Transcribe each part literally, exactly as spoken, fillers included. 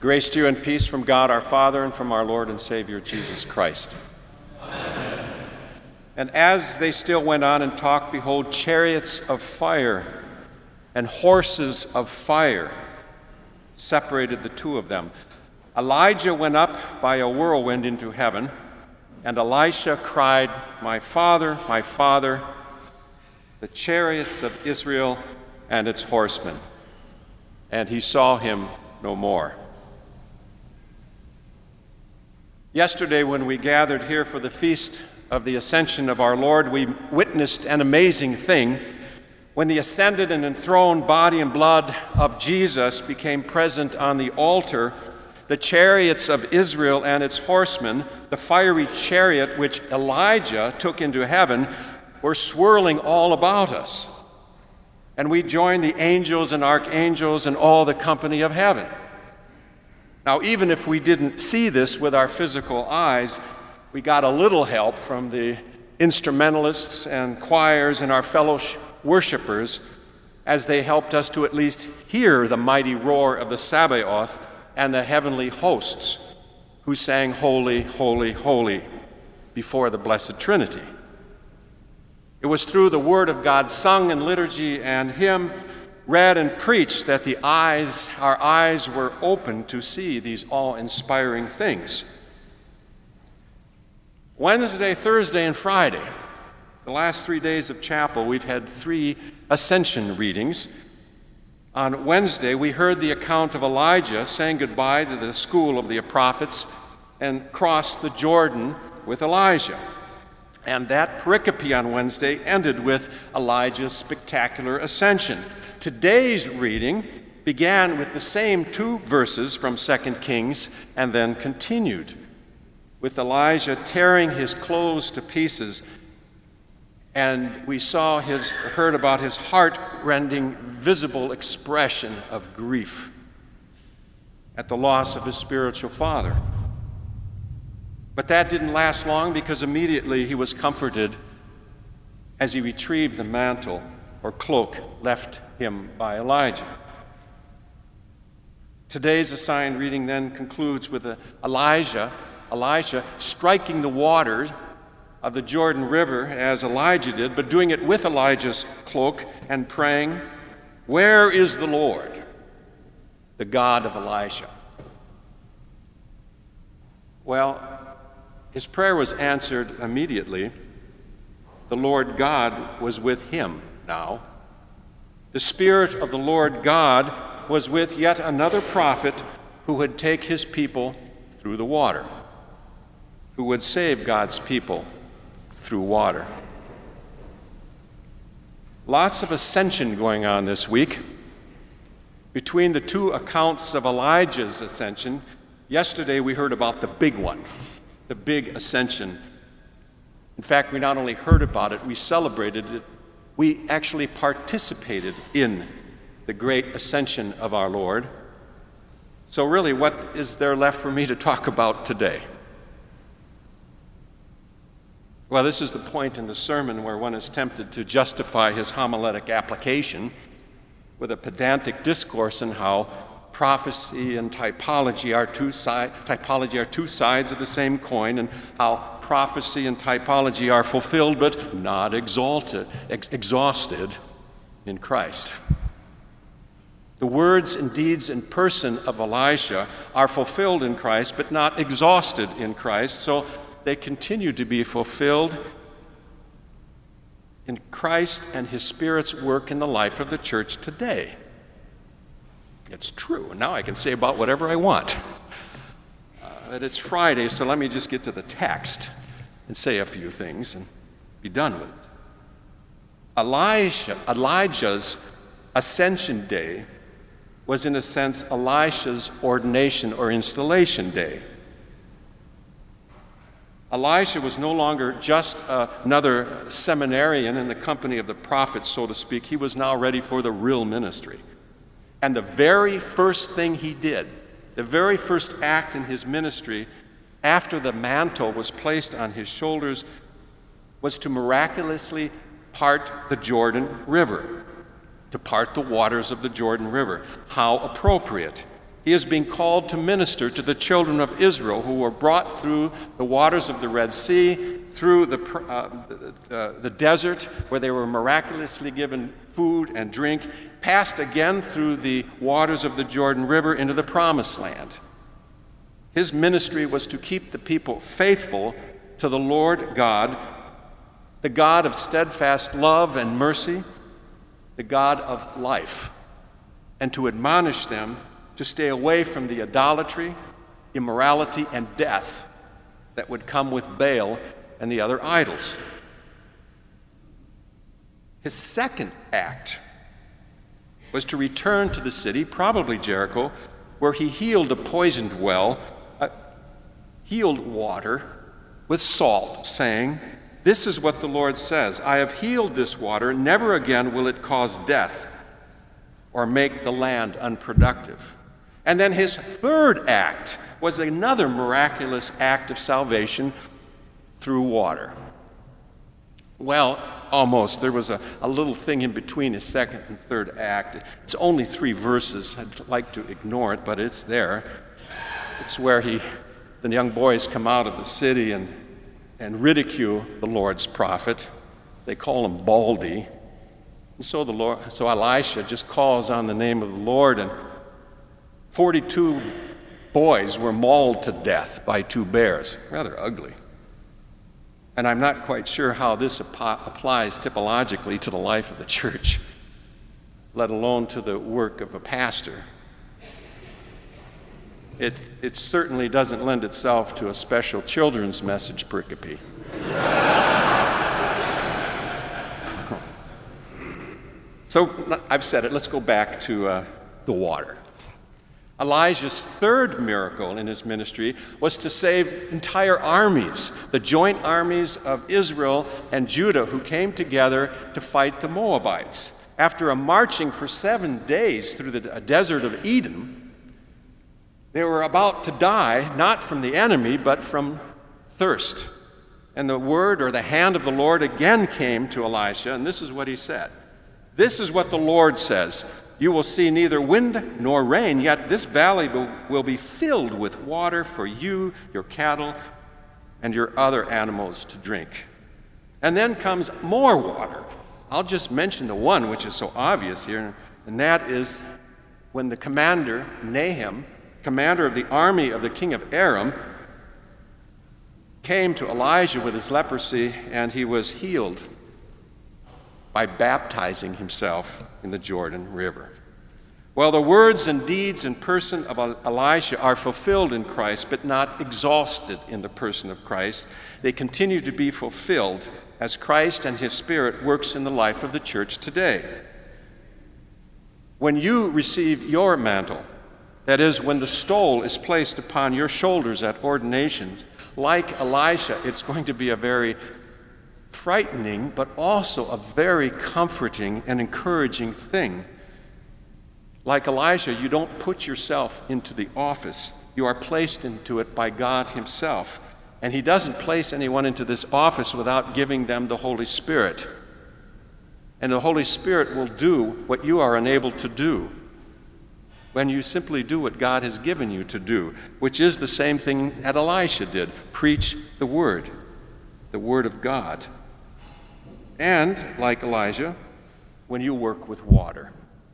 Grace to you and peace from God our Father and from our Lord and Savior Jesus Christ. Amen. And as they still went on and talked, behold, chariots of fire and horses of fire separated the two of them. Elijah went up by a whirlwind into heaven, and Elisha cried, "My father, my father, the chariots of Israel and its horsemen." And he saw him no more. Yesterday, when we gathered here for the feast of the ascension of our Lord, we witnessed an amazing thing. When the ascended and enthroned body and blood of Jesus became present on the altar, the chariots of Israel and its horsemen, the fiery chariot which Elijah took into heaven, were swirling all about us. And we joined the angels and archangels and all the company of heaven. Now, even if we didn't see this with our physical eyes, we got a little help from the instrumentalists and choirs and our fellow worshipers as they helped us to at least hear the mighty roar of the Sabaoth and the heavenly hosts who sang, "Holy, holy, holy," before the Blessed Trinity. It was through the Word of God sung in liturgy and hymn, read and preached, that the eyes, our eyes were open to see these awe-inspiring things. Wednesday, Thursday, and Friday, the last three days of chapel, we've had three ascension readings. On Wednesday, we heard the account of Elijah saying goodbye to the school of the prophets and crossed the Jordan with Elijah. And that pericope on Wednesday ended with Elijah's spectacular ascension. Today's reading began with the same two verses from Second Kings and then continued with Elijah tearing his clothes to pieces, and we saw his, heard about his heart-rending, visible expression of grief at the loss of his spiritual father. But that didn't last long, because immediately he was comforted as he retrieved the mantle or cloak left him by Elijah. Today's assigned reading then concludes with Elijah, Elisha striking the waters of the Jordan River as Elijah did, but doing it with Elijah's cloak and praying, "Where is the Lord, the God of Elisha?" Well, his prayer was answered immediately. The Lord God was with him now. The Spirit of the Lord God was with yet another prophet who would take his people through the water, who would save God's people through water. Lots of ascension going on this week. Between the two accounts of Elijah's ascension, yesterday we heard about the big one, the big ascension. In fact, we not only heard about it, we celebrated it. We actually participated in the great ascension of our Lord. So really, what is there left for me to talk about today? Well, this is the point in the sermon where one is tempted to justify his homiletic application with a pedantic discourse on how prophecy and typology are two si- typology are two sides of the same coin, and how prophecy and typology are fulfilled but not exalted, ex- exhausted in Christ. The words and deeds and person of Elisha are fulfilled in Christ but not exhausted in Christ, so they continue to be fulfilled in Christ and his Spirit's work in the life of the church today. It's true, and now I can say about whatever I want. Uh, but it's Friday, so let me just get to the text and say a few things and be done with it. Elijah, Elijah's ascension day was, in a sense, Elisha's ordination or installation day. Elisha was no longer just uh, another seminarian in the company of the prophets, so to speak. He was now ready for the real ministry. And the very first thing he did, the very first act in his ministry, after the mantle was placed on his shoulders, was to miraculously part the Jordan River, to part the waters of the Jordan River. How appropriate. He is being called to minister to the children of Israel who were brought through the waters of the Red Sea, through the, uh, the, the desert where they were miraculously given food and drink, passed again through the waters of the Jordan River into the Promised Land. His ministry was to keep the people faithful to the Lord God, the God of steadfast love and mercy, the God of life, and to admonish them to stay away from the idolatry, immorality, and death that would come with Baal and the other idols. His second act was to return to the city, probably Jericho, where he healed a poisoned well, uh, healed water with salt, saying, "This is what the Lord says, I have healed this water, never again will it cause death or make the land unproductive." And then his third act was another miraculous act of salvation through water. Well, almost. There was a, a little thing in between his second and third act. It's only three verses. I'd like to ignore it, but it's there. It's where he, the young boys come out of the city and, and ridicule the Lord's prophet. They call him Baldy. And so, the Lord, so Elisha just calls on the name of the Lord, and forty-two boys were mauled to death by two bears. Rather ugly. And I'm not quite sure how this ap- applies typologically to the life of the church, let alone to the work of a pastor. It, it certainly doesn't lend itself to a special children's message pericope. So I've said it. Let's go back to uh, the water. Elijah's third miracle in his ministry was to save entire armies, the joint armies of Israel and Judah, who came together to fight the Moabites. After a marching for seven days through the desert of Edom, they were about to die, not from the enemy, but from thirst. And the word or the hand of the Lord again came to Elisha, and this is what he said. "This is what the Lord says. You will see neither wind nor rain, yet this valley will, will be filled with water for you, your cattle, and your other animals to drink." And then comes more water. I'll just mention the one which is so obvious here, and that is when the commander, Nahum, commander of the army of the king of Aram, came to Elijah with his leprosy, and he was healed by baptizing himself in the Jordan River. Well, the words and deeds and person of Elisha are fulfilled in Christ, but not exhausted in the person of Christ. They continue to be fulfilled as Christ and his Spirit works in the life of the church today. When you receive your mantle, that is, when the stole is placed upon your shoulders at ordinations, like Elisha, it's going to be a very frightening, but also a very comforting and encouraging thing. Like Elisha, you don't put yourself into the office. You are placed into it by God himself. And he doesn't place anyone into this office without giving them the Holy Spirit. And the Holy Spirit will do what you are unable to do when you simply do what God has given you to do, which is the same thing that Elisha did: preach the word, the word of God. And, like Elijah, when you work with water.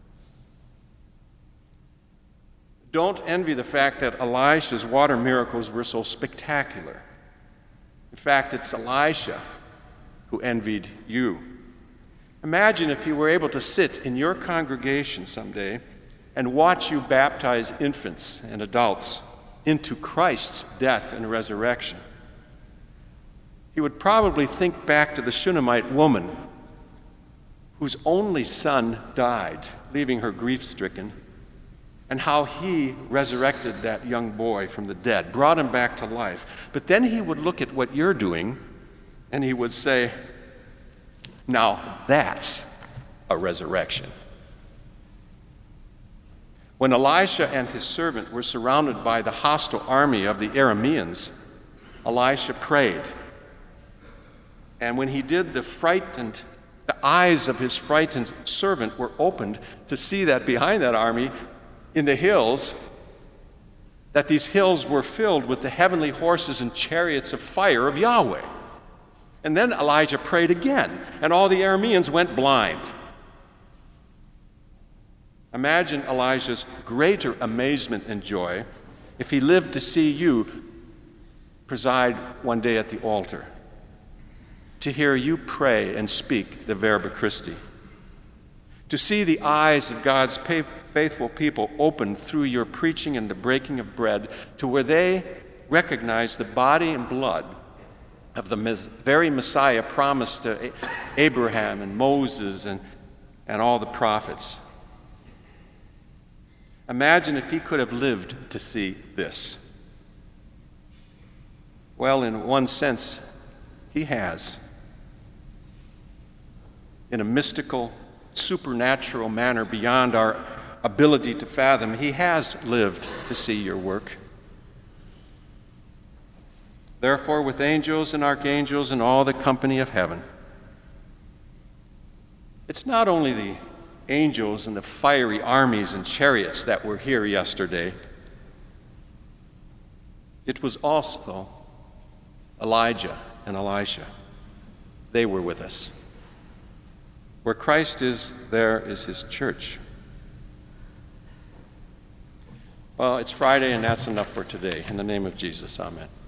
Don't envy the fact that Elisha's water miracles were so spectacular. In fact, it's Elisha who envied you. Imagine if you were able to sit in your congregation someday and watch you baptize infants and adults into Christ's death and resurrection. He would probably think back to the Shunammite woman whose only son died, leaving her grief-stricken, and how he resurrected that young boy from the dead, brought him back to life. But then he would look at what you're doing, and he would say, now that's a resurrection. When Elisha and his servant were surrounded by the hostile army of the Arameans, Elisha prayed. And when he did, the frightened, the eyes of his frightened servant were opened to see that behind that army in the hills that these hills were filled with the heavenly horses and chariots of fire of Yahweh. And then Elijah prayed again, and all the Arameans went blind. Imagine Elijah's greater amazement and joy if he lived to see you preside one day at the altar, to hear you pray and speak the Verba Christi, to see the eyes of God's faithful people opened through your preaching and the breaking of bread to where they recognize the body and blood of the very Messiah promised to Abraham and Moses and, and all the prophets. Imagine if he could have lived to see this. Well, in one sense, he has. In a mystical, supernatural manner beyond our ability to fathom, he has lived to see your work. Therefore, with angels and archangels and all the company of heaven, it's not only the angels and the fiery armies and chariots that were here yesterday, it was also Elijah and Elisha. They were with us. Where Christ is, there is his church. Well, it's Friday, and that's enough for today. In the name of Jesus, amen.